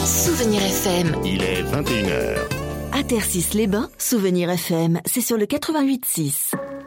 Souvenir FM. Il est 21h. À Tercis-les-Bains, Souvenir FM, c'est sur le 88.6.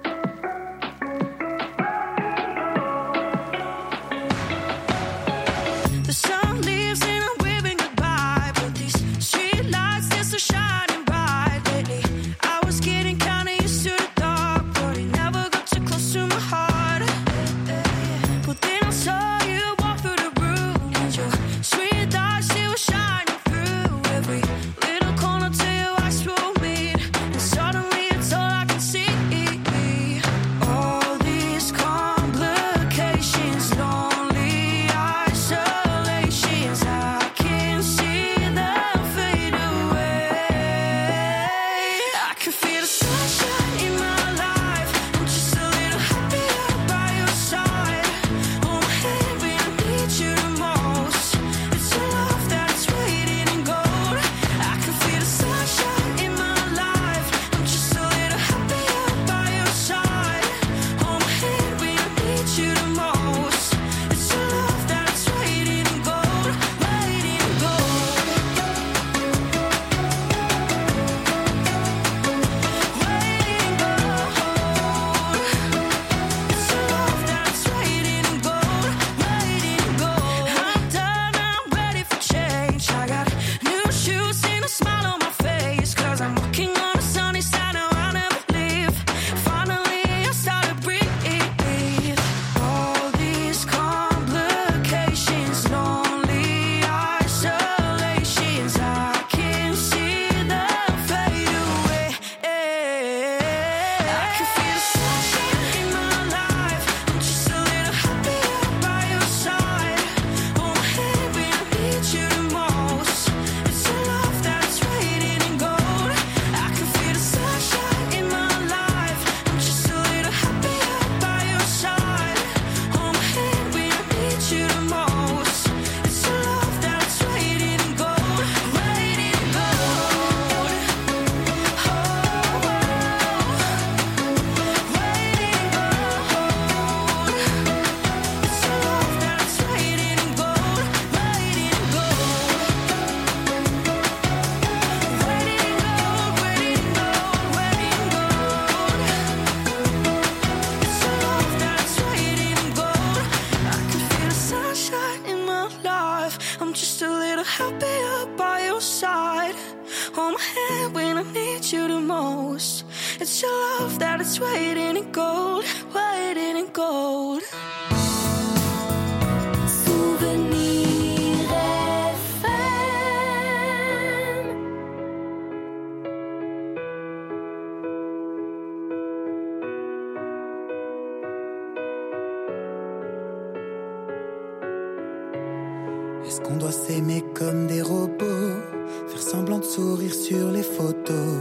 Est-ce qu'on doit s'aimer comme des robots, faire semblant de sourire sur les photos,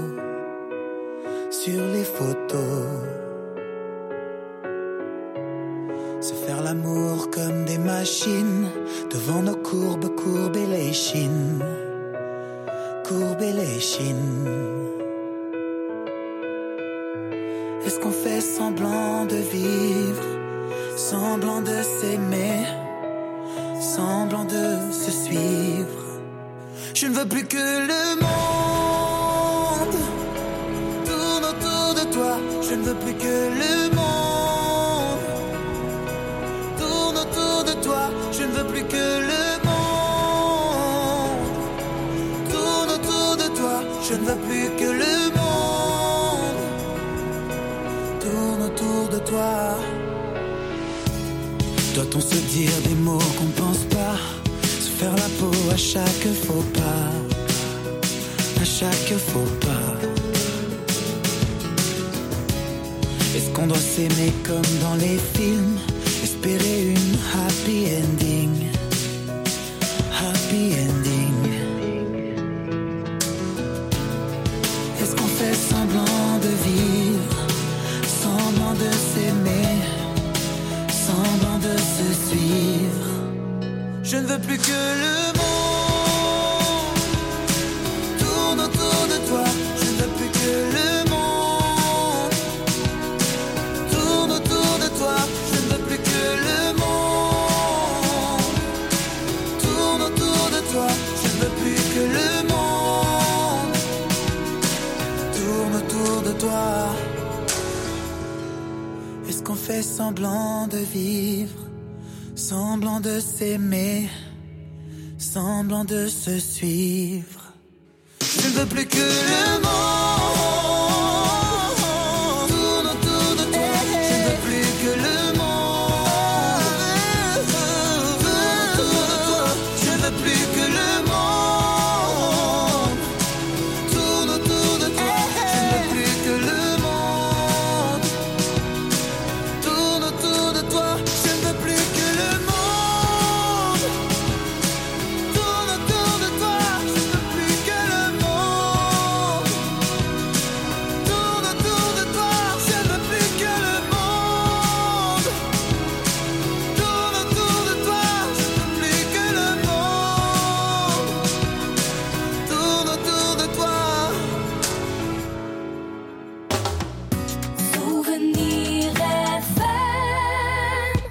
sur les photos, se faire l'amour comme des machines, devant nos courbes, courber les chines, courber les chines. Est-ce qu'on fait semblant de vivre, semblant de s'aimer, semblant de se suivre? Je ne veux plus que le monde tourne autour de toi. Je ne veux plus que le monde tourne autour de toi. Je ne veux plus que le monde tourne autour de toi. Je ne veux plus que le monde tourne autour de toi. Doit-on se dire des mots qu'on pense pas, se faire la peau à chaque faux pas, à chaque faux pas? Est-ce qu'on doit s'aimer comme dans les films, espérer une happy ending, happy ending? Est-ce qu'on fait semblant de vivre, semblant de s'aimer, semblant de se suivre? Je ne veux plus que le monde tourne autour de toi. Je ne veux plus que le monde tourne autour de toi. Je ne veux plus que le monde tourne autour de toi. Je ne veux plus toi. Est-ce qu'on fait semblant de vivre, semblant de s'aimer, semblant de se suivre? Je ne veux plus que le monde tourne autour de toi. Je ne veux plus que le monde tourne autour de toi. Je ne veux plus que le monde tourne autour de toi. Je ne veux plus que le monde tourne autour de toi. Je ne veux plus que le monde tourne autour de toi. Je ne veux plus que le monde tourne autour de toi. Je ne veux plus que le monde tourne autour de toi. Je ne veux plus que le monde tourne autour de toi. Souvenir FM.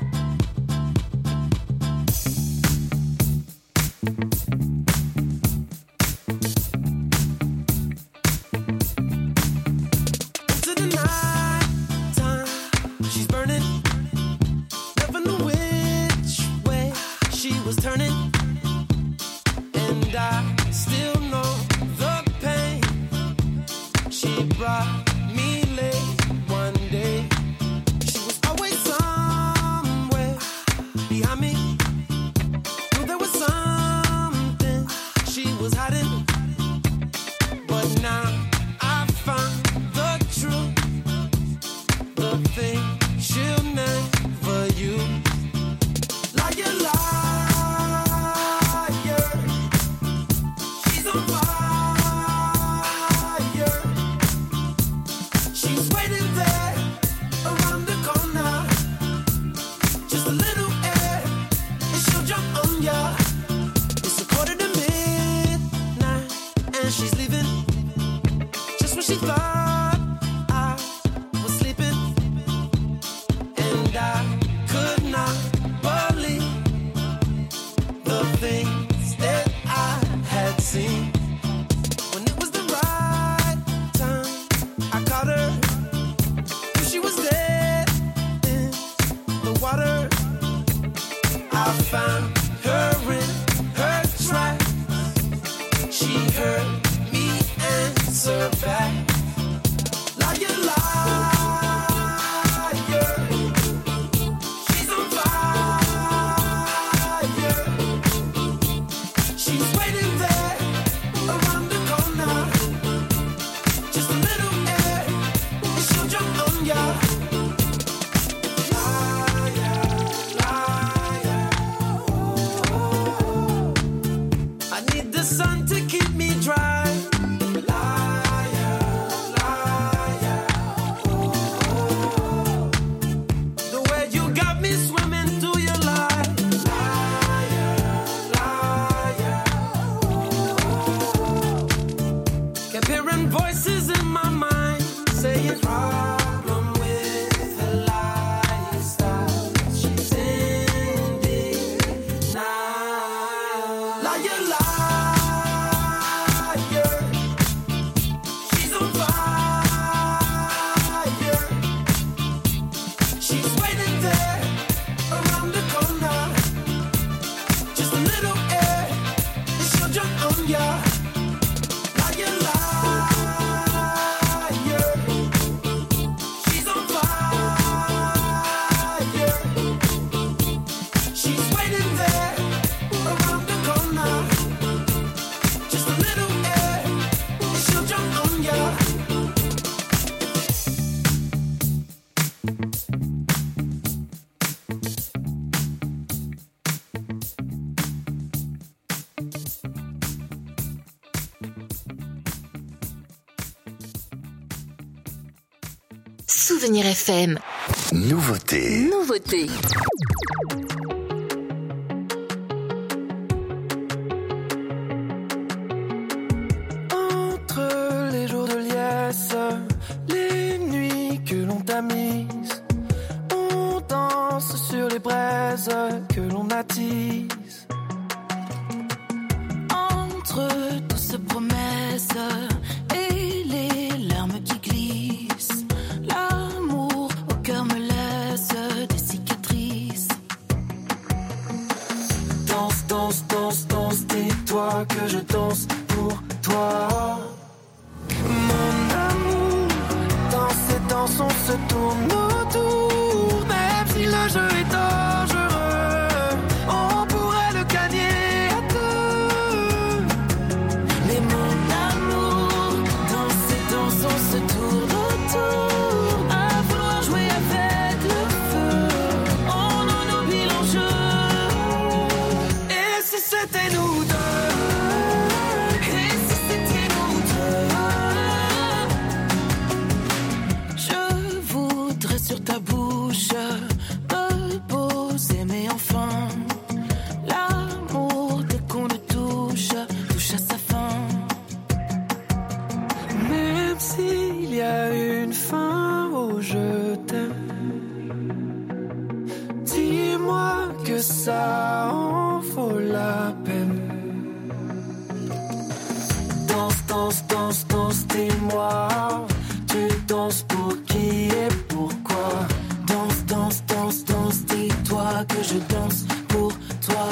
Into the night time, she's burning. Never knew which way she was turning, and I still know the pain she brought me late one day. She was always somewhere behind me. Knew there was something she was hiding, but now I found the truth, the thing she'll never use. Liar, liar, she's on fire. She's waiting there around the corner. Just a little air and she'll jump on ya. It's 1:45 and she's leaving just when she thought I was sleeping, and I could not believe the things that I had seen. When it was the right time, I caught her. Knew she was dead in the water. I found her in her tracks. She heard me answer back. Liar, liar, she's on fire. She's waiting there around the corner. Just a little air and she'll jump on ya. Liar, liar, I need the sun to keep me dry. Liar, liar, the way you got me swimming through your lies. Liar, liar, kept hearing voices in my mind saying problem with her lifestyle. She's in denial. Liar, liar, she's on fire. She's waiting there around the corner. Just a little air and she'll jump on ya. Liar, liar, she's on fire. She's waiting there around the corner. Just a little air and she'll jump on ya. Souvenir FM. Nouveauté. Nouveauté. Entre les jours de liesse, les nuits que l'on tamise, on danse sur les braises que l'on attise. Entre douces promesses et les larmes qui glissent, que je danse pour toi. Mon amour, dans ces danses on se tourne autour. Même si le jeu est dangereux, on pourrait le gagner à deux. Mais mon amour, dans ces danses on se tourne autour. À vouloir jouer avec le feu, on en oublie l'enjeu. Et si c'était nous deux? Sur ta bouche, me poser, mais enfin, l'amour, dès qu'on le touche à sa fin. Même s'il y a une fin au je t'aime, dis-moi que ça en vaut la peine. Danse, danse, danse, danse, dis-moi, tu danses pour qui et pourquoi? Danse, danse, danse, danse, dis-toi que je danse pour toi.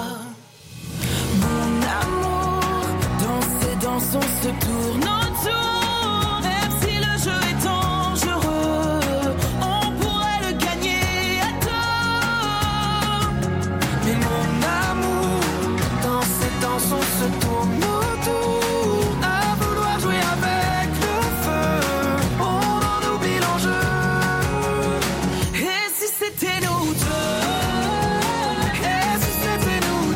Mon amour, dans ces danses on se tourne autour. Même si le jeu est dangereux, on pourrait le gagner à deux. Mais mon amour, dans ces danses on se tourne autour. À vouloir jouer avec le feu, on en oublie l'enjeu. Et si c'était nous deux? Et si c'était nous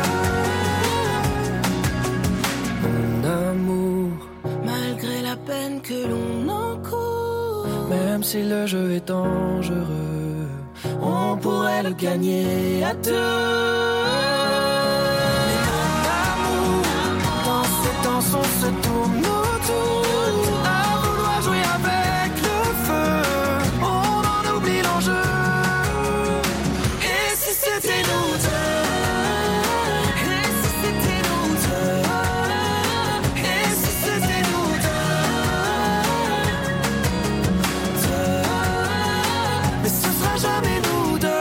deux? Mon amour, malgré la peine que l'on encourt, même si le jeu est dangereux, on pourrait le gagner à deux. On se tourne autour, à vouloir jouer avec le feu, on en oublie l'enjeu. Et si c'était nous deux? Et si c'était nous deux? Et si c'était nous deux? Mais ce sera jamais nous deux.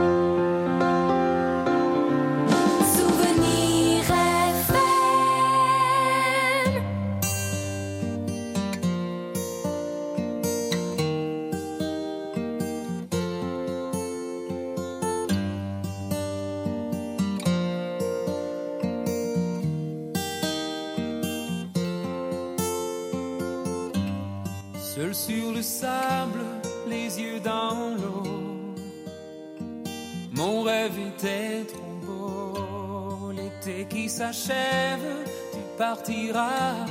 Seul sur le sable, les yeux dans l'eau, mon rêve était trop beau. L'été qui s'achève, tu partiras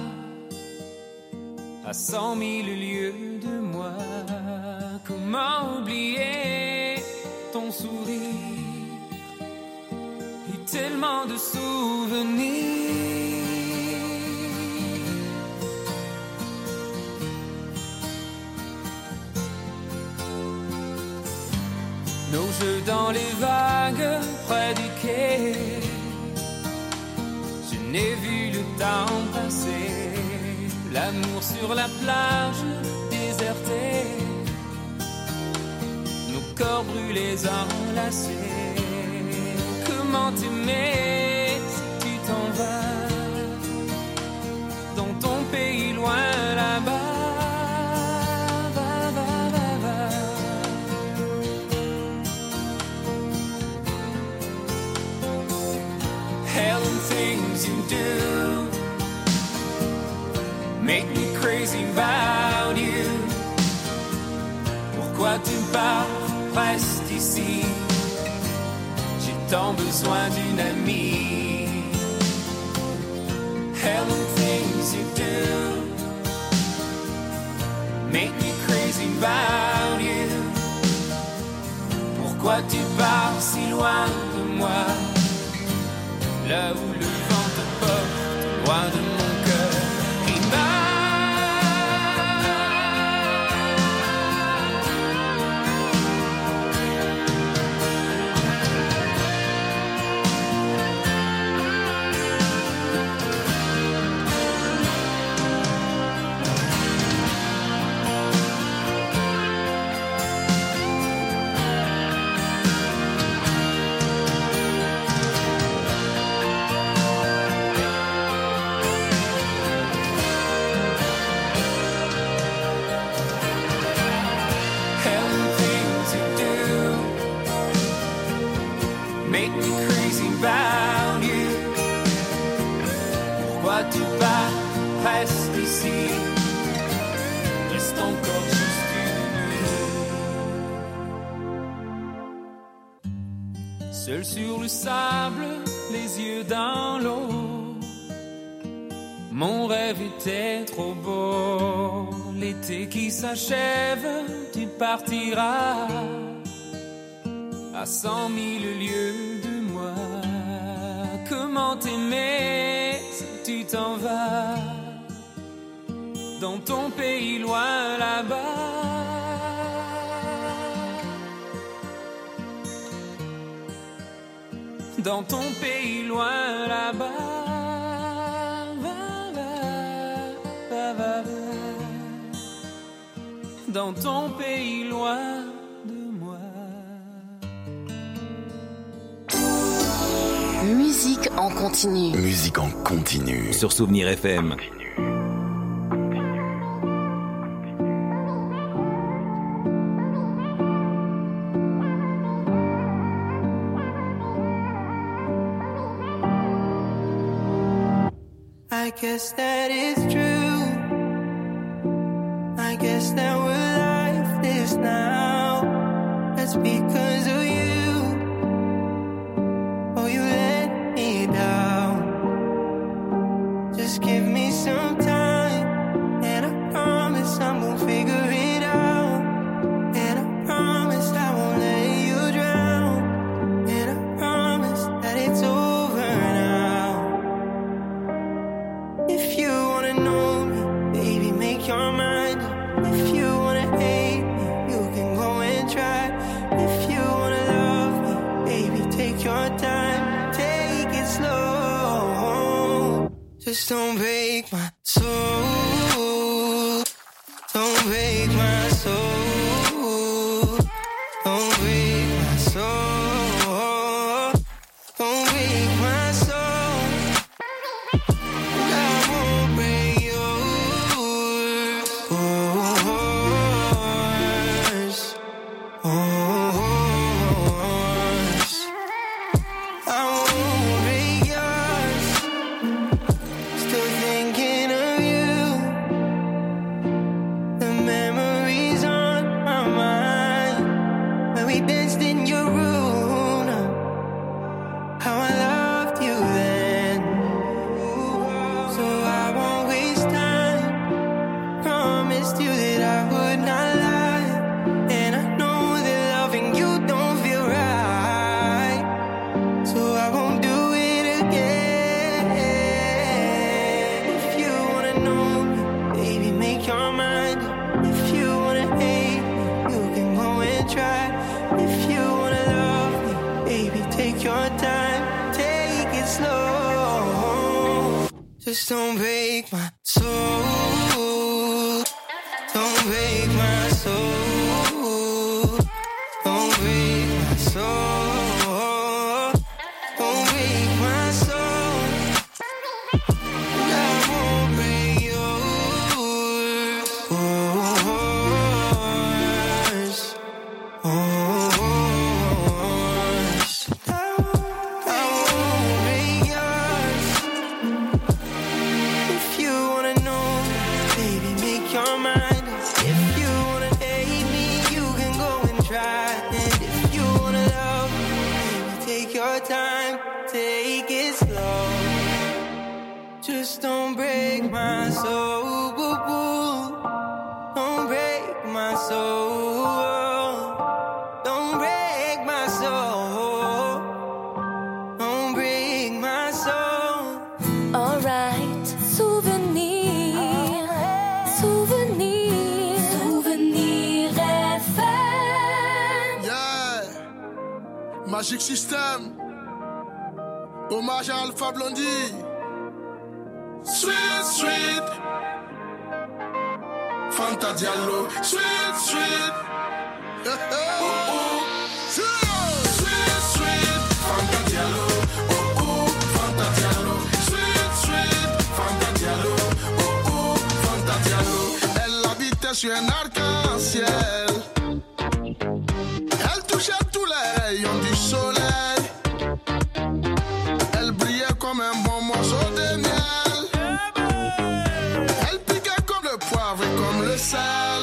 à 100 000 lieues de moi. Comment oublier ton sourire et tellement de souvenirs. Nos jeux dans les vagues près du quai, je n'ai vu le temps passer. L'amour sur la plage désertée, nos corps brûlés enlacés. Comment t'aimer si tu t'en vas dans ton pays loin là-bas? Things you do make me crazy about you. Pourquoi tu pars, reste ici. J'ai tant besoin d'une amie. Hell and things you do make me crazy about you. Pourquoi tu pars si loin de moi? Là où le vent te porte, loin de mon cœur qui bat. ici reste encore juste une nuit. Seul sur le sable, les yeux dans l'eau, mon rêve était trop beau. L'été qui s'achève, tu partiras à 100 000 lieues de moi. Comment t'aimer si tu t'en vas dans ton pays loin là-bas? Dans ton pays loin là-bas. Dans ton pays loin de moi. Musique en continu. Musique en continu. Sur Souvenir FM. I guess that is true. I guess that we're like this now. That's because of you. Oh, you let me down. Just give me some time, and I promise I'm gonna figure it out. And I promise I won't let you drown. And I promise that it's over now. If you wanna know me, baby, make your mind up. If you wanna hate me, you can go and try. If you wanna love me, baby, take your time, take it slow. Just don't break my soul. Don't break my soul. Don't break my soul. Don't break my soul. I won't break yours. I won't break yours. Still thinking of you. The memories on my mind when we danced in your room. How I loved you then. So I won't waste time. Promised you that I would not lie. And I know that loving you don't feel right. So I won't do it again. If you wanna know me, baby, make your mind up. If you wanna hate me, you can go and try. If you wanna love me, baby, take your time, take it slow. Just don't break my soul. Don't break my soul. Don't break my soul. Don't break my soul. I won't break yours. I won't break yours. If you wanna know me, baby, make your mind up. If you wanna hate me, you can go and try. And if you wanna love me, baby, take your time, take it slow. Just don't break my soul. Don't break my soul. Don't break my soul. Don't break my soul. Alright, souvenir, souvenir, souvenir FM. Yeah, Magic System. Hommage à Alpha Blondie. Sweet, sweet. Fanta Diallo. Sweet, sweet. Sweet, sweet. Fanta Diallo. Fanta Diallo. Sweet, sweet. Fanta Diallo. Fanta Diallo. Elle habitait sur un arc-en-ciel. Elle touchait tous les rayons du soleil. Elle brillait comme un bon morceau de miel. Elle piquait sel.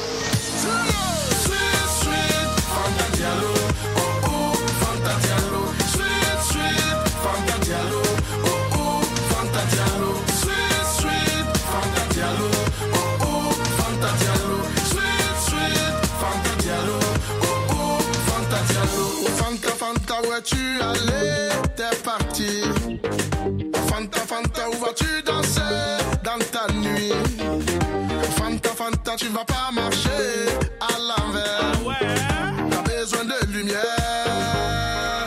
Sweet, sweet, Fanta Diallo. Oh, oh, Fanta Diallo. Sweet, sweet, Fanta Diallo. Oh, oh, Fanta Diallo. Sweet, sweet, Fanta Diallo. Oh, oh, Fanta Diallo. Sweet, sweet, Fanta Diallo. Oh, oh, Fanta Diallo. Fanta, Fanta, où es-tu allé? T'es parti. Fanta, Fanta, où vas-tu danser dans ta nuit? Fanta, Fanta, tu vas pas marcher à l'envers. T'as besoin de lumière.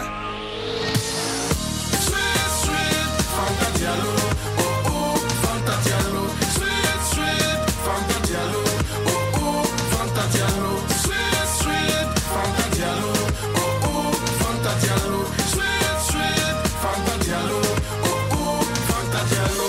Sweet, sweet, Fanta Diallo. Oh, oh, Fanta Diallo. Sweet, sweet, Fanta Diallo. Oh, oh, Fanta Diallo. Sweet, sweet, Fanta Diallo. Oh, oh, Fanta Diallo. Sweet, sweet, Fanta Diallo. Oh, oh, Fanta Diallo.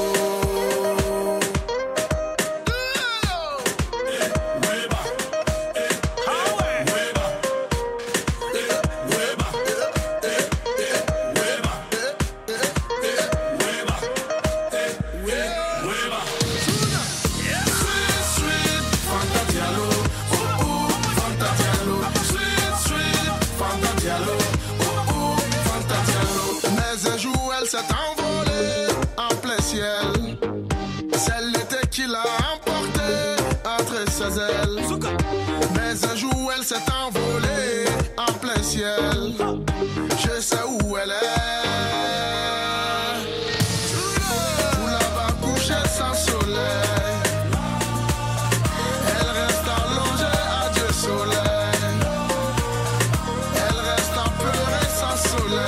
S'est envolée en plein ciel. C'est l'été qui l'a emporté entre ses ailes. Mais un jour elle s'est envolée en plein ciel. Je sais où elle est. Où là-bas couchée sans soleil. Elle reste allongée à Dieu soleil. Elle reste à pleurer sans soleil.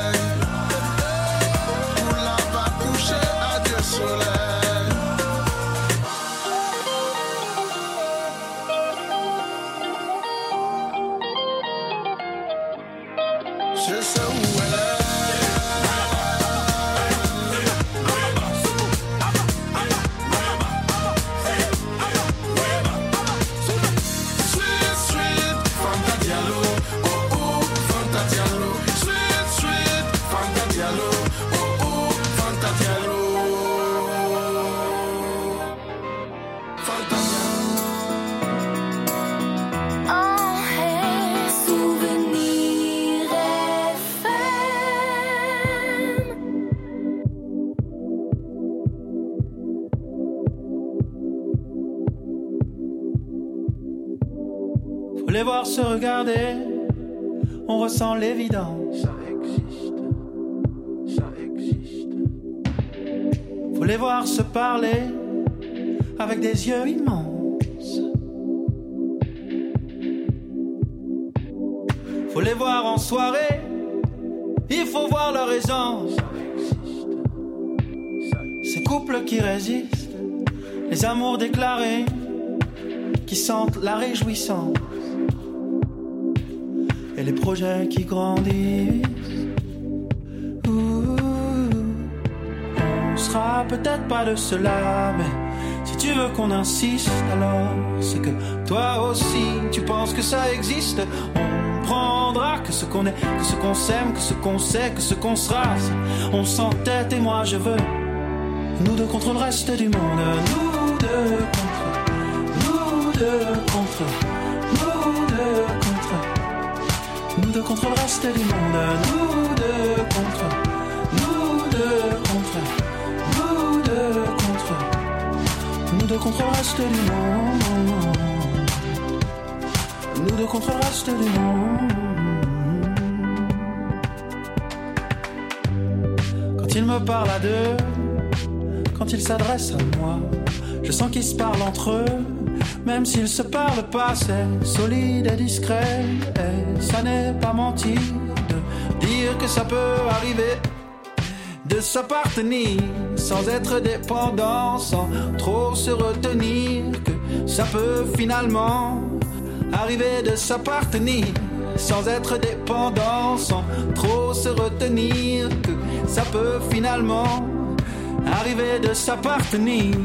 Je sais où elle est. Sweet, sweet, Fanta Diallo. Oh, oh, Fanta Diallo. Sweet, sweet, Fanta Diallo. Oh, oh, Fanta Diallo. Fanta Diallo. Oh, hey, Souvenir FM. Faut les voir se regarder, on ressent l'évidence. Ça existe. Faut les voir se parler avec des yeux immenses. Faut les voir en soirée, il faut voir leur aisance. Ces couples qui résistent, les amours déclarés, qui sentent la réjouissance. Et les projets qui grandissent. Ouh, on sera peut-être pas de cela, mais si tu veux qu'on insiste, alors c'est que toi aussi tu penses que ça existe. On prendra que ce qu'on est, que ce qu'on s'aime, que ce qu'on sait, que ce qu'on sera. On s'entête et moi je veux nous deux contre le reste du monde. Nous deux contre, nous deux contre, nous deux contre, nous deux contre le reste du monde. Nous deux contre, nous deux contre, nous deux contre, nous deux contre le reste du monde. Nous deux contre le reste du monde. Quand il me parle à deux, quand il s'adresse à moi, je sens qu'ils se parlent entre eux. Même s'ils se parlent pas, c'est solide et discret. Et ça n'est pas mentir de dire que ça peut arriver de s'appartenir sans être dépendant, sans trop se retenir. Que ça peut finalement arriver de s'appartenir sans être dépendant, sans trop se retenir. Que ça peut finalement arriver de s'appartenir.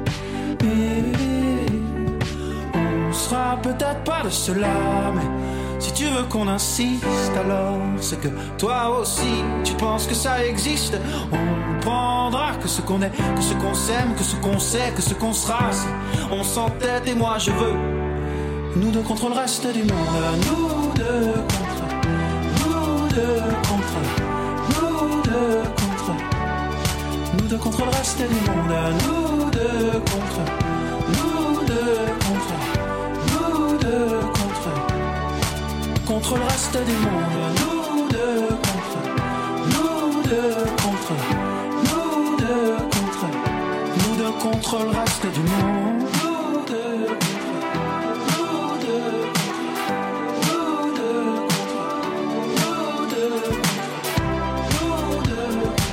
Et on sera peut-être pas de cela, mais Si tu veux qu'on insiste, alors c'est que toi aussi tu penses que ça existe. On prendra que ce qu'on est, que ce qu'on s'aime, que ce qu'on sait, que ce qu'on sera. Si on s'entête et moi je veux nous deux contre le reste du monde. Nous deux contre, nous deux contre, nous deux contre, nous deux contre le reste du monde. Nous deux contre, nous deux contre, nous deux contre le reste du monde. Nous deux contre, nous deux contre, nous deux contre, nous deux contre le reste du monde. Nous deux contre, nous deux contre, nous deux contre, nous deux contre, nous deux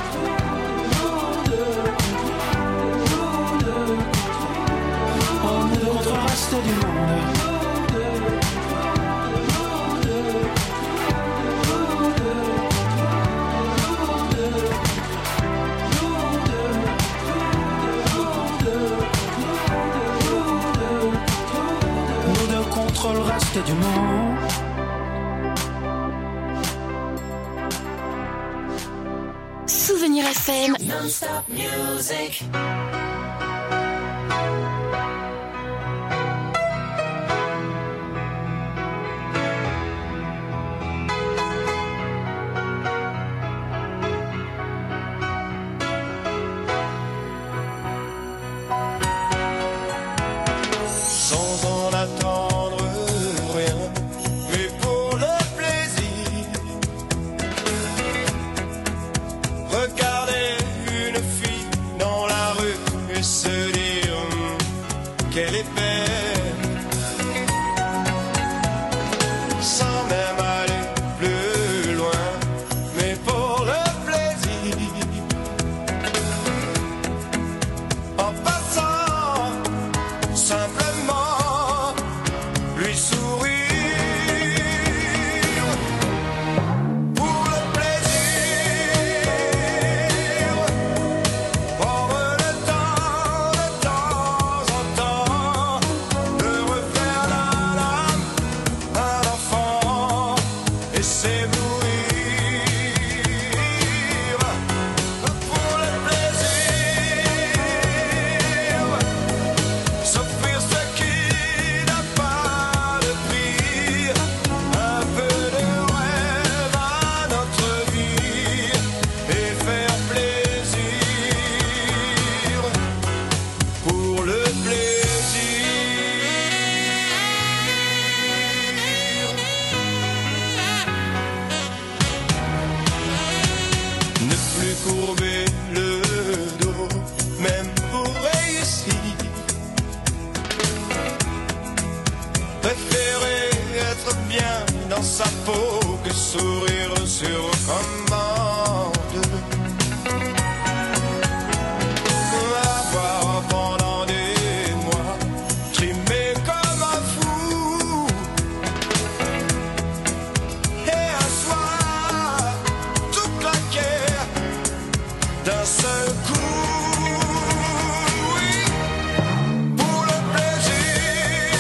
contre, oh, nous deux contre le reste du monde. Le reste du monde. Souvenir FM. Non-stop music. Sans en attendre rien, mais pour le plaisir. Regarder une fille dans la rue et se dire qu'elle est belle, sans même aller plus loin, mais pour le plaisir. En passant simplement lui sourire pour le plaisir, prendre le temps de temps en temps de refaire l'âme à l'enfant et s'éblouir pour le plaisir, s'offrir ce qui n'a pas de prix, un peu de rêve à notre vie et faire plaisir pour le plaisir. Ne plus courber le dos, même pour réussir. Préférer être bien dans sa peau que sourire sur commande. Avoir pendant des mois trimé comme un fou, et un soir tout claquer d'un seul coup. Oui, pour le plaisir,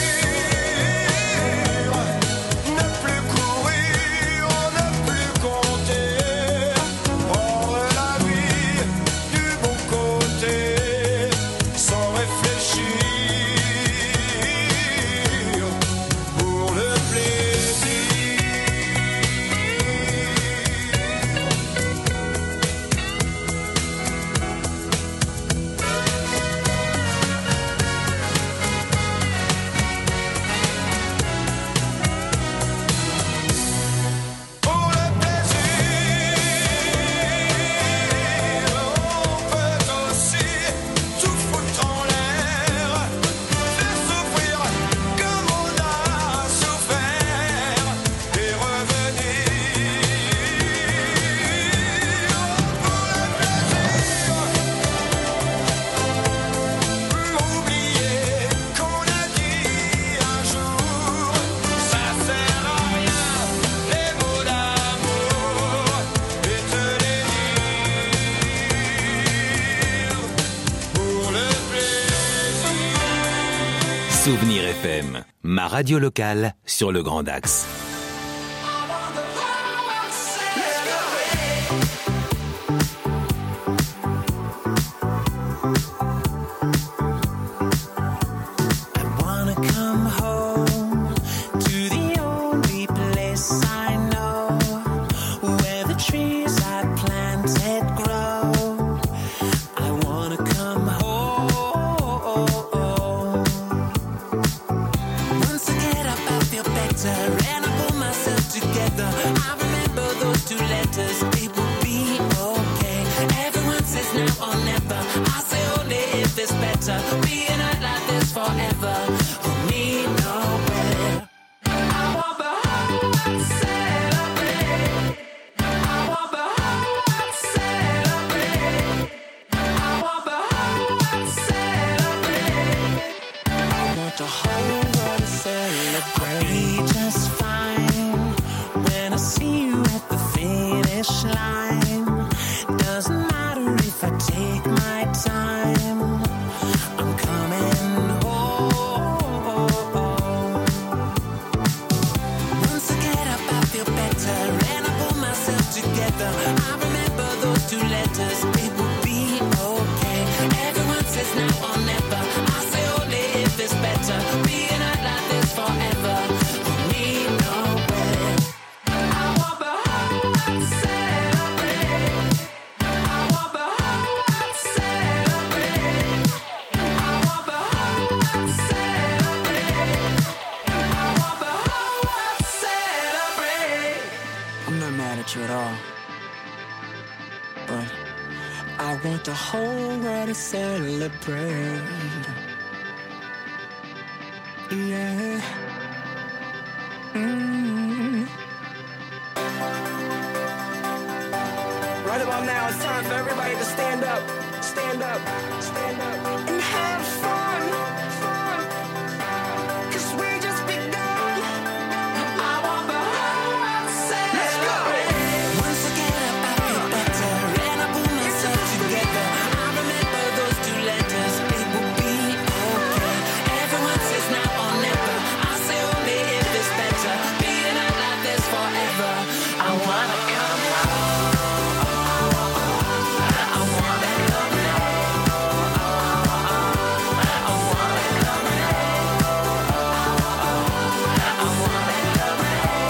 ne plus courir, ne plus compter, prendre la vie du bon côté, sans réfléchir, pour le plaisir. Pour le plaisir, on peut aussi tout foutre en l'air, faire souffrir comme on a souffert et revenir. Pour le plaisir, oublier qu'on a dit un jour, ça sert à rien, les mots d'amour, et te les dire pour le plaisir. Souvenir FM, ma radio locale sur le Grand Axe. letters, it will be okay. Everyone says now or never. I say only if it's better. Being out like this forever. For me, no way. I want the whole world to celebrate. I want the whole world to celebrate. I want the whole world to celebrate. I want the whole world to celebrate. I'm not mad at you at all. But I want the whole world to celebrate. Yeah. Right about now, it's time for everybody to stand up, stand up, stand up, and have fun, fun. 'Cause we just begun. I want the whole world to celebrate. Once I get up, I feel better, and I pull myself together. I remember those two letters, it will be okay. Everyone says now or never. I say only if it's better. Being out like this forever. I wanna come home. I wanna come home. I wanna come home. I wanna come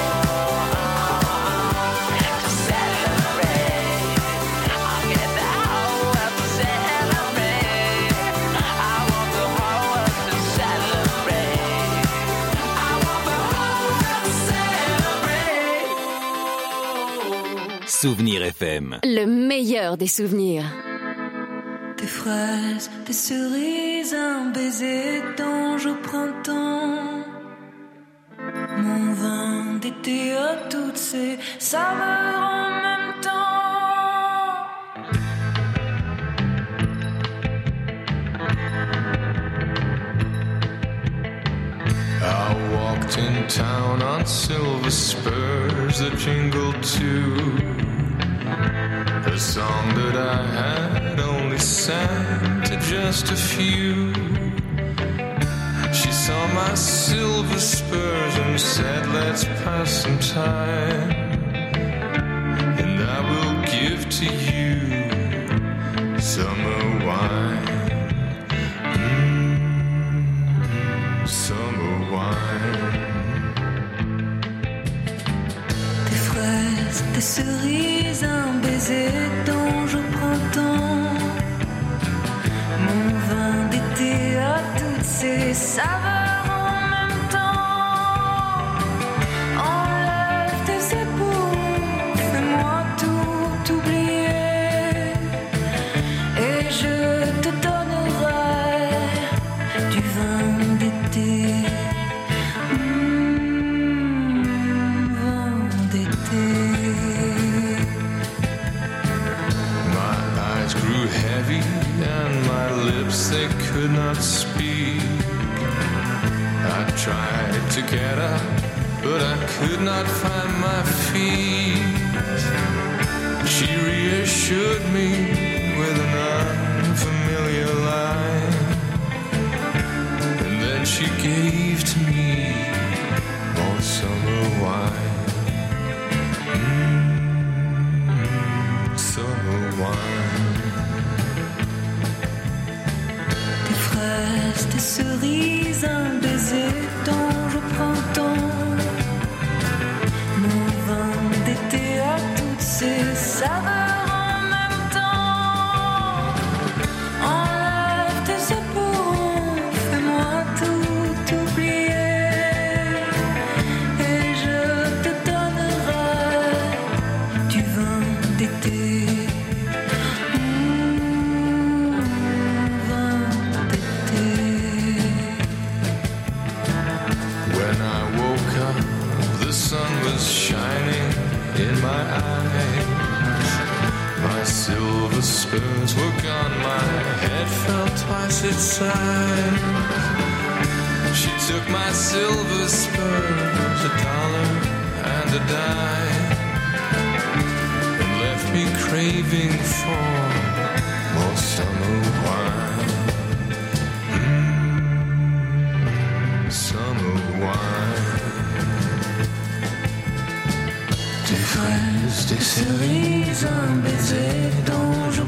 home to celebrate. I'll get the whole world to celebrate. I want the whole world to celebrate. I want the whole world to celebrate. Souvenir FM. Le meilleur des souvenirs. Des fraises, des cerises, un baiser d'ange au printemps. Mon vin d'été à toutes ces saveurs en même temps. I walked in town on silver spurs that jingled too. A song that I had only sang to just a few. She saw my silver spurs and said, let's pass some time. And I will give to you summer wine. Summer wine. Des fraises, des cerises, un baiser d'ange au printemps. Mon vin d'été à toutes ces saveurs en même temps. Enlève tes épaules, fais-moi tout oublier. Et je te donnerai du vin d'été. Vin d'été. My eyes grew heavy and my lips, they could not speak. I tried to get up, but I could not find my feet. She reassured me with an unfamiliar line. And then she gave to me more summer wine. Summer wine. Des fraises, des cerises, un baiser d'ange au printemps. Mon vin d'été à toutes ces saveurs en même temps. Enlève tes épaules, fais-moi tout oublier. Et je te donnerai du vin d'été. Vin d'été. When I woke up, the sun was shining in my eyes. My silver spurs were gone, my head felt twice its size. She took my silver spurs, $1 and a dime, and left me craving for more summer wine. Summer wine. Des fraises, des cerises, un baiser d'ange au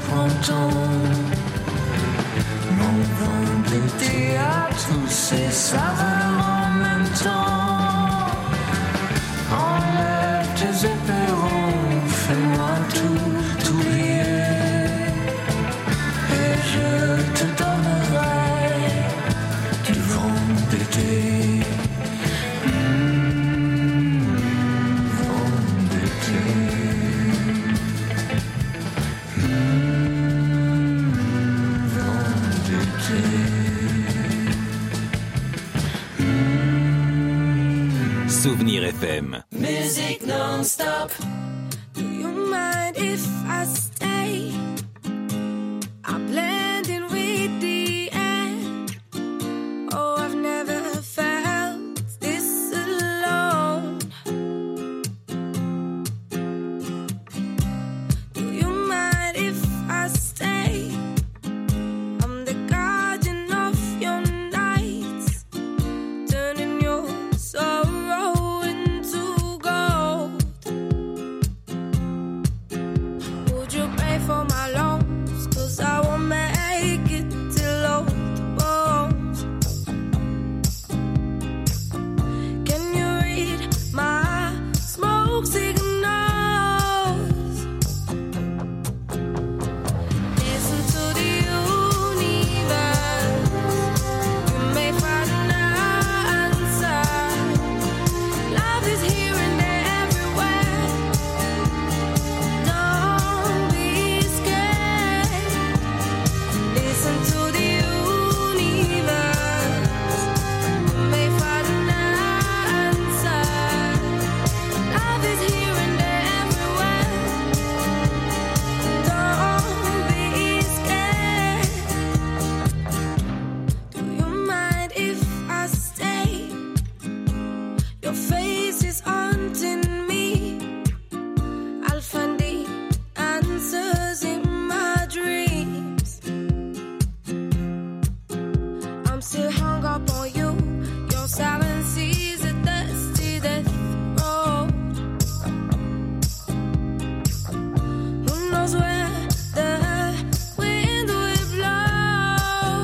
Souvenir FM. Music non-stop. Do you mind if I stay? I blend in with the air. Oh, I've never felt this alone. Do you mind if I stay? I'm the guardian of your nights, turning your sorrow into gold. Would you pay for my loans? 'Cause I won't make it till old bones. Can you read my smoke signals? Listen to the universe. You may find an answer. Love is here and there everywhere. Don't be scared. Listen to the universe. You may find an answer. Love is here and there everywhere. Don't be scared. Do you mind if I stay? Your face is haunting me. I'll find the answers in my dreams. I'm still hung up on you. Your silence is a dusty death road. Who knows where the wind will blow?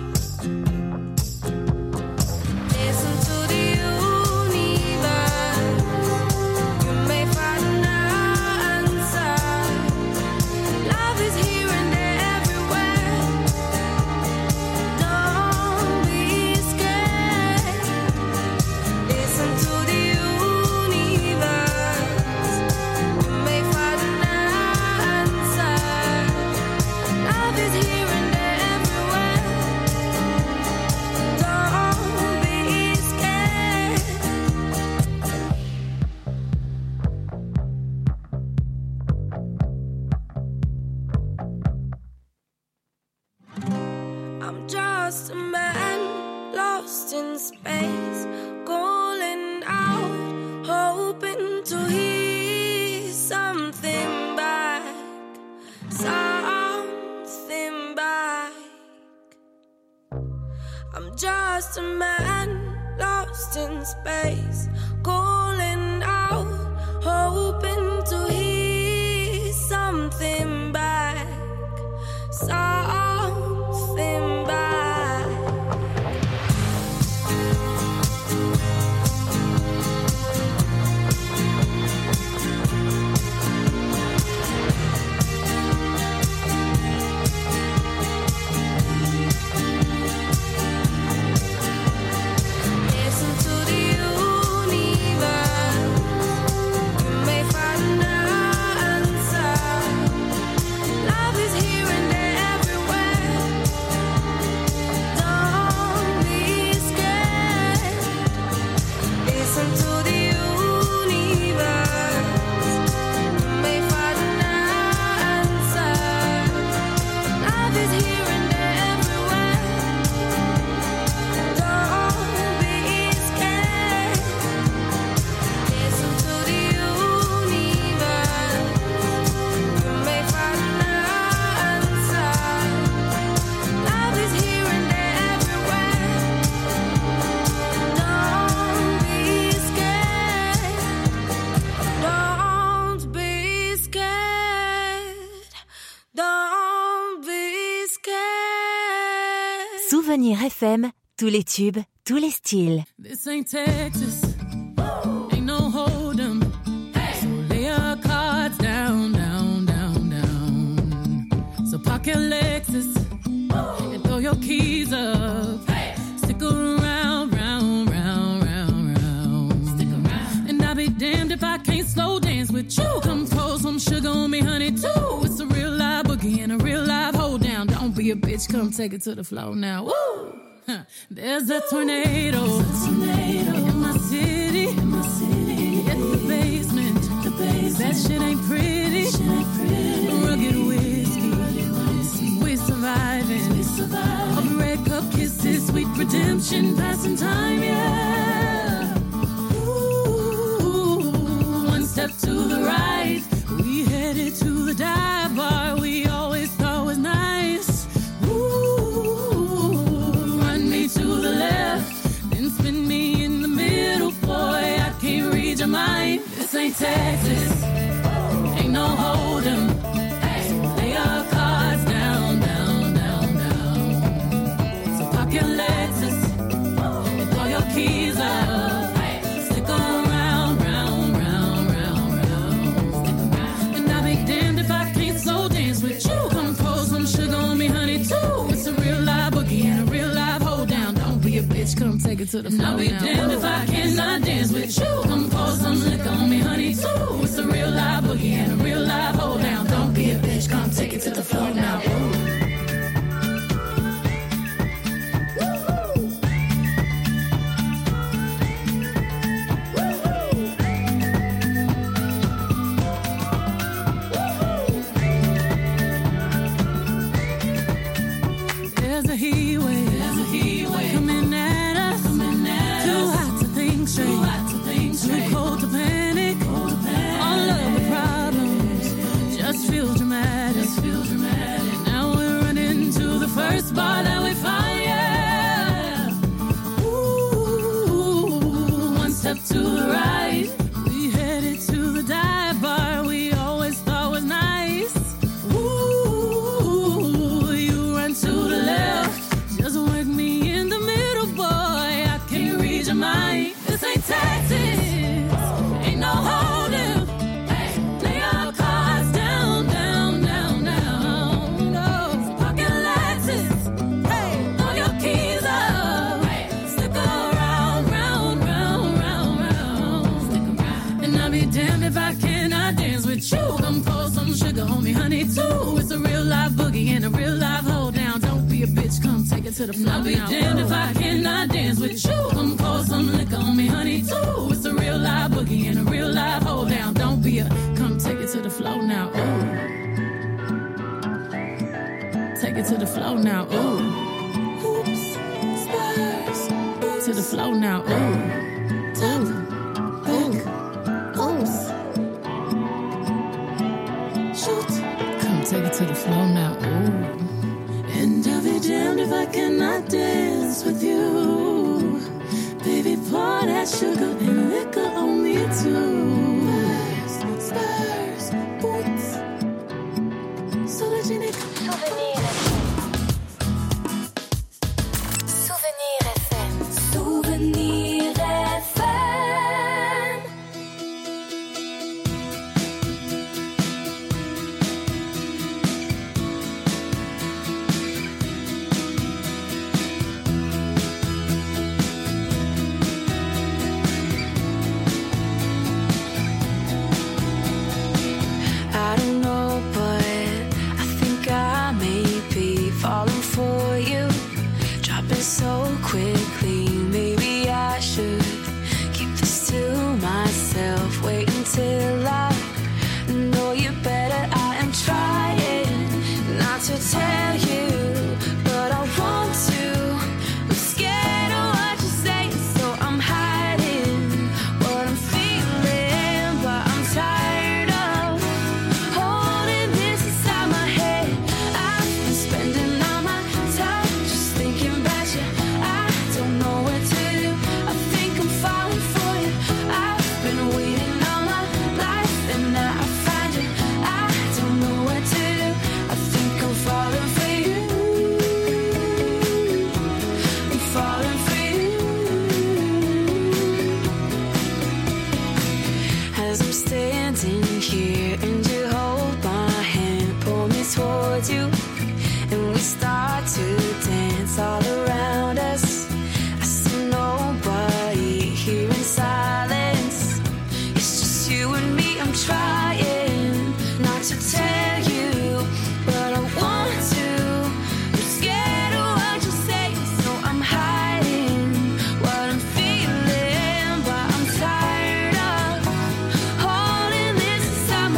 Listen to the universe. You may find an answer. Love is here and there everywhere. Don't be scared. Listen to the universe. You may find an answer. Love is here and there everywhere. Don't be scared. I'm just a man lost in space, calling out, hoping to hear something back, something back. I'm just a man lost in space, calling out, hoping to hear something back, something back. Listen to the universe. You may find an answer. Love is here and there everywhere. Don't be scared. Listen to the universe. You may find an answer. Love is here and there everywhere. Don't be scared. Listen to the universe. You may find an answer. Love is here and there everywhere. Don't be scared. Don't be scared. Don't be scared. Souvenir FM, tous les tubes, tous les styles. This ain't Texas, ain't no hold'em. So lay your cards down, down, down, down. So park your Lexus and throw your keys up. Stick around, round, round, round, round. Stick around. And I'll be damned if I can't slow dance with you. Come pour some sugar on me, honey, too. It's a real live boogie and a real live hold down. Don't be a bitch, come take it to the floor now. Woo! There's a tornado in my city. That shit ain't pretty. Rugged whiskey. We're surviving. All the red cup kisses, sweet redemption, passing time, yeah. Ooh, one step to the right. We headed to the dive bar we always thought was nice. Ooh, run me to the left, then spin me in the middle, boy. I can't read your mind. This ain't Texas, ain't no hold'em. Lay our cards down, down, down, down. So park your Lexus and throw your keys up. Stick around, round, round, round, round. And I'll be damned if I can't slow dance with you. Come pour some sugar on me, honey, too. It's a real live boogie and a real live hold down. Don't be a bitch, come take it to the floor. I'll be damned if I cannot dance with you. Come pour some liquor on me, honey, too. It's a real live boogie and a real live hold down. Don't be a bitch, come take it to the floor now. Ooh. There's a heat wave coming at us. Too hot to think straight, too cold to panic. All of the problems just feel dramatic. Now we're running to the first bar that we find, yeah. Ooh, one step to the right. We headed to the dive bar we always thought was nice. Ooh, you run to the left, just work me in the middle, boy. I can't read your mind. This ain't Texas, ain't no hold'em. Lay our cards down, down, down, down. No, park your Lexus, throw your keys up. Stick around, round, round, round, round. And I'll be damned if I cannot dance with you. Come pour some sugar on me, honey, too. It's a real live boogie and a real live hold down. Don't be a bitch, come take it to the floor. I'll be damned if I cannot dance with you. Come pour some liquor on me, honey, too. It's a real live boogie and a real live hold down. Don't be a, come take it to the floor now. Ooh. Take it to the floor now. Ooh. Hoops, spurs, to the floor now. Ooh. Oops. Shoot. Come take it to the floor now. Ooh. And I'll be damned if I cannot dance with you. Baby, pour that sugar and liquor on me too. Spurs, boots. Soulagenic. Souvenir FM. Souvenir FM. I don't know, but I think I may be falling for you. Dropping so quickly, maybe I should keep this to myself. Wait until I know you better. I am trying not to tell you, but I want to. I'm scared of what you say, so I'm hiding what I'm feeling, but I'm tired of holding this inside my head. I've been spending all my time just thinking about you. I don't know what to do. I think I'm falling for you. I've been waiting all my life and now I find you. I don't know what to do. I think I'm falling for you. I'm falling for you. As I'm standing here and you hold my hand, pull me towards you, and we start to dance all around us. I see nobody here in silence. It's just you and me. I'm trying not to tell you, but I want to. I'm scared of what you say, so I'm hiding what I'm feeling, but I'm tired of holding this inside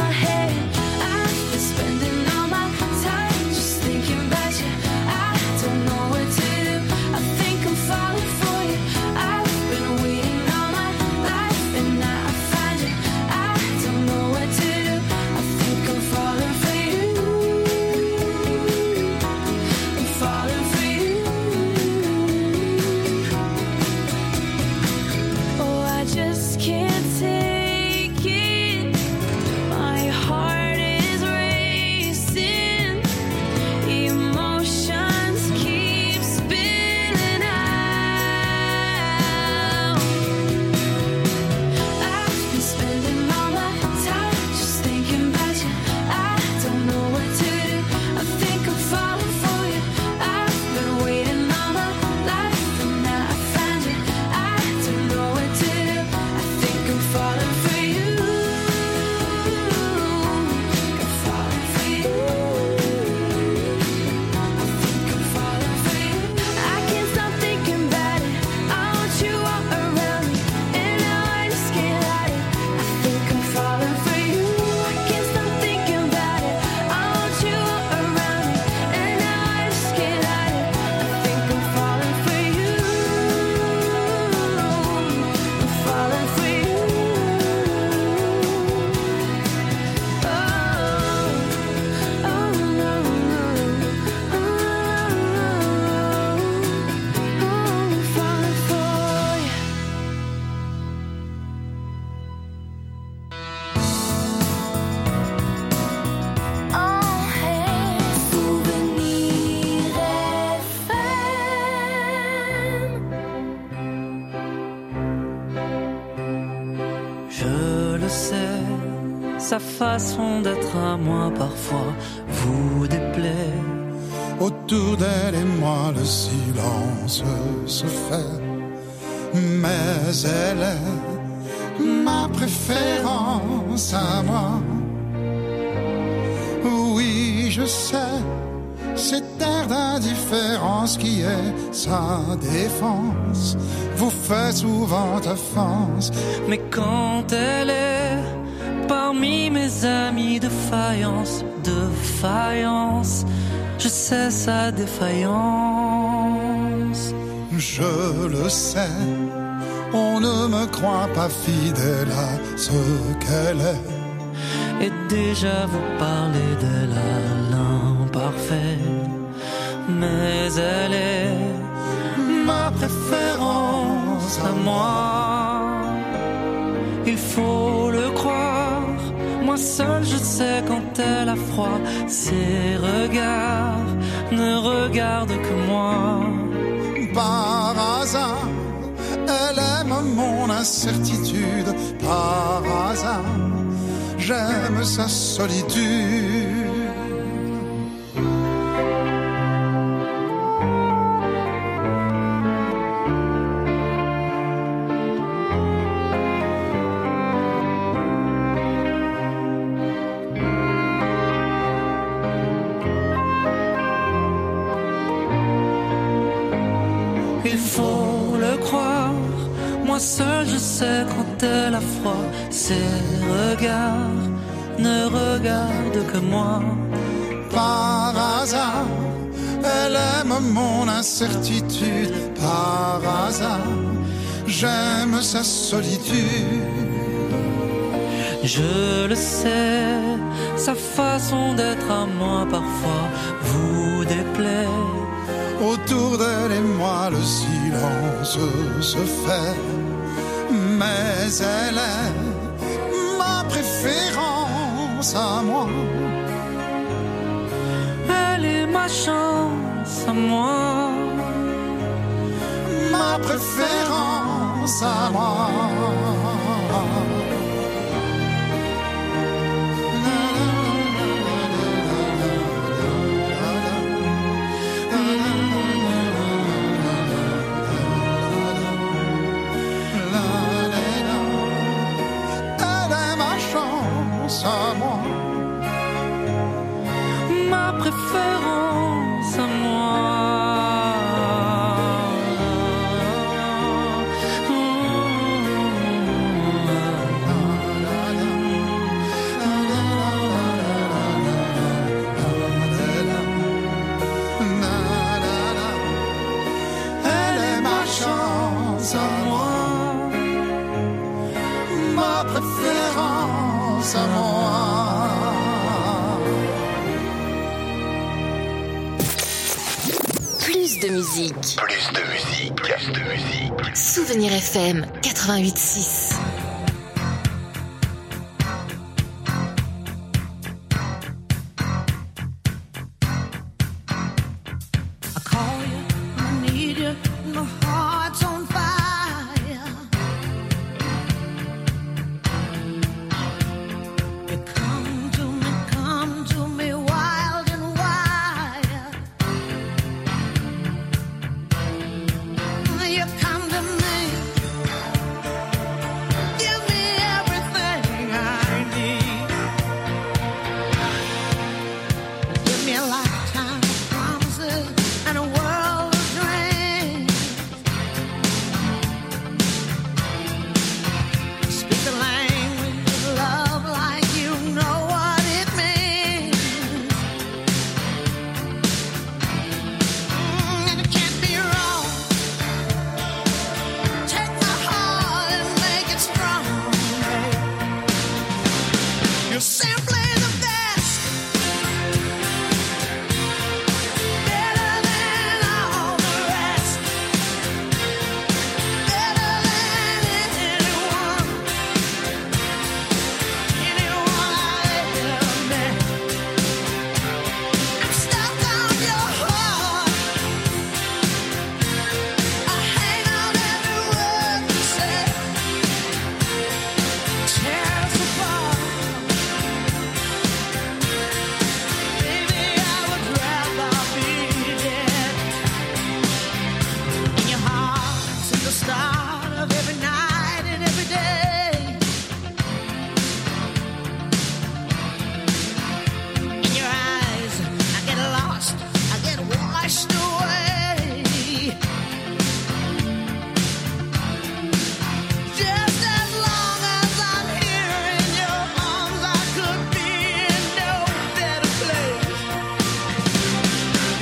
sa façon d'être à moi parfois vous déplaît. Autour d'elle et moi le silence se fait, mais elle est ma préférence à moi. Oui, je sais, cet air d'indifférence qui est sa défense vous fait souvent offense. Mais quand elle est parmi mes amis de faïence, je sais sa défaillance. Je le sais, on ne me croit pas fidèle à ce qu'elle est. Et déjà vous parlez d'elle à l'imparfait, mais elle est ma préférence à moi. Il faut le croire, moi seul je sais quand elle a froid. Ses regards ne regardent que moi. Par hasard, elle aime mon incertitude. Par hasard, j'aime sa solitude. Il faut le croire, moi seul je sais quand elle a froid. Ses regards ne regardent que moi. Par hasard, elle aime mon incertitude. Par hasard, j'aime sa solitude. Je le sais, sa façon d'être à moi parfois vous déplaît. Autour d'elle et moi le silence se fait, mais elle est ma préférence à moi. Elle est ma chance à moi, ma préférence à moi. À moi, ma préférence à moi. Elle est ma chance à moi, ma préférence à moi. Plus de musique. Plus de musique. Plus de musique. Souvenir FM 88.6. You come to me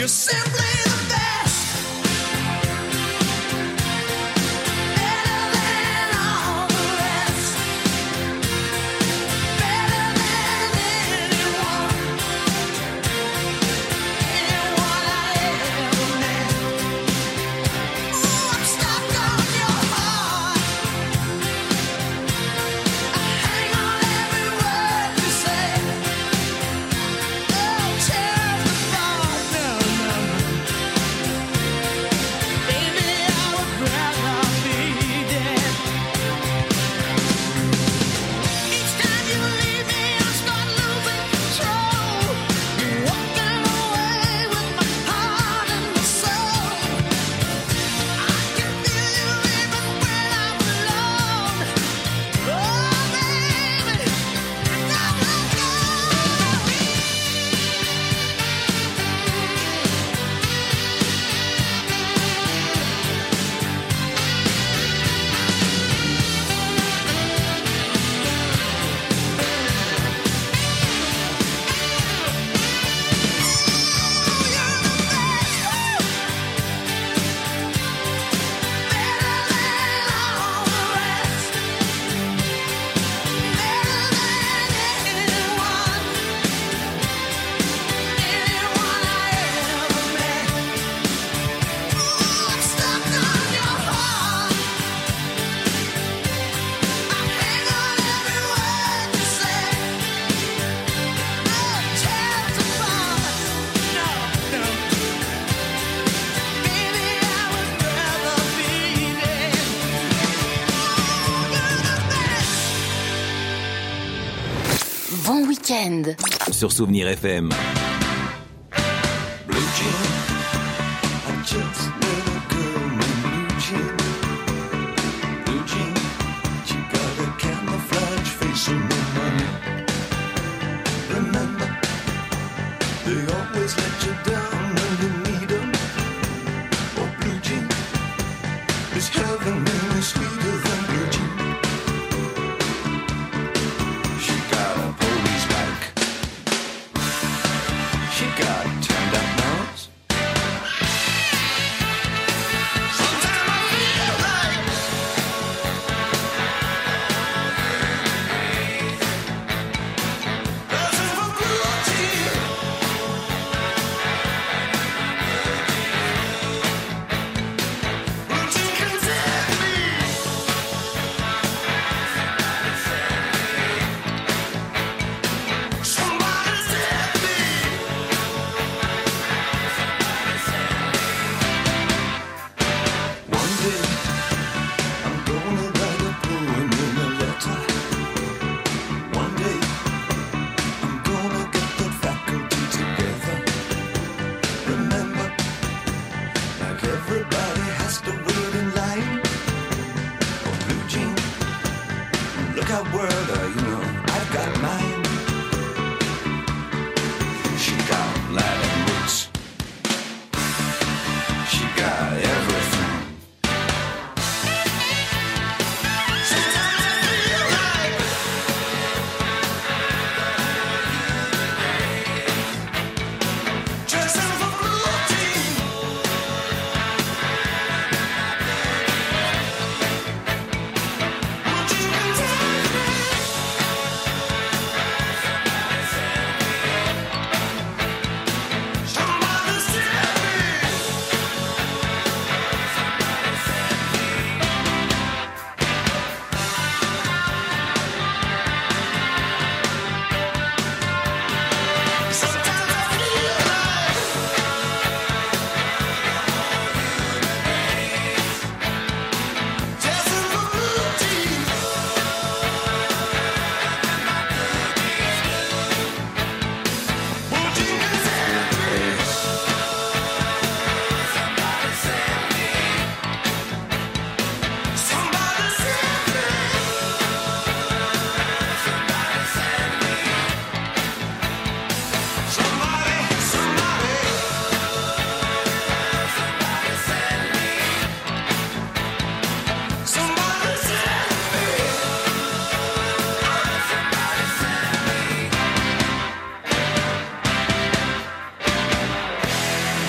You're simply the best. Better than all the rest. Better than anyone. Anyone I ever met. Ooh, I'm stuck on your heart. I hang on every word you say. Oh, tears apart. No, no, no. Baby, I would rather be dead. Each time you leave me, I start losing control. You're walking away with my heart and my soul. I can feel you even when I'm alone. Oh, baby, don't let go. Bon week-end. Sur Souvenir FM. Blue Jean, I just met a girl named Blue Jean. Blue Jean, she got a camouflage face on her money. Remember, they always let you down when you need them. Oh, Blue Jean, is heaven any sweeter than Blue Jean? She got a police bike. She got turned up nose. Sometimes I feel like dancing for Blue Jean. Blue Jean can take me. Somebody take me. One day, I'm gonna write a poem in a letter. One day, I'm gonna get the faculty together. Remember, like everybody has to wait in line. Oh, Blue Jean, look out, world, you know, I've got mine. She got Latin roots. She got